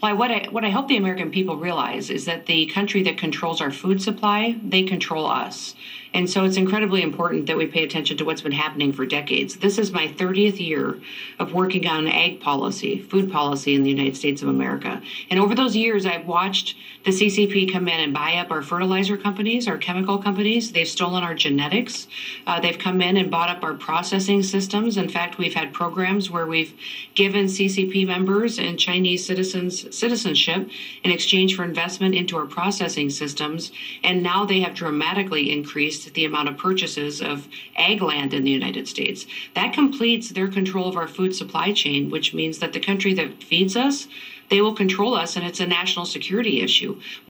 Well, what I hope the American people realize is that the country that controls our food supply, they control us. And so it's incredibly important that we pay attention to what's been happening for decades. This is my 30th year of working on ag policy, food policy in the United States of America. And over those years, I've watched the CCP come in and buy up our fertilizer companies, our chemical companies. They've stolen our genetics. They've come in and bought up our processing systems. In fact, we've had programs where we've given CCP members and Chinese citizens citizenship in exchange for investment into our processing systems. And now they have dramatically increased the amount of purchases of ag land in the United States. That completes their control of our food supply chain, which means that the country that feeds us, they will control us, and it's a national security issue.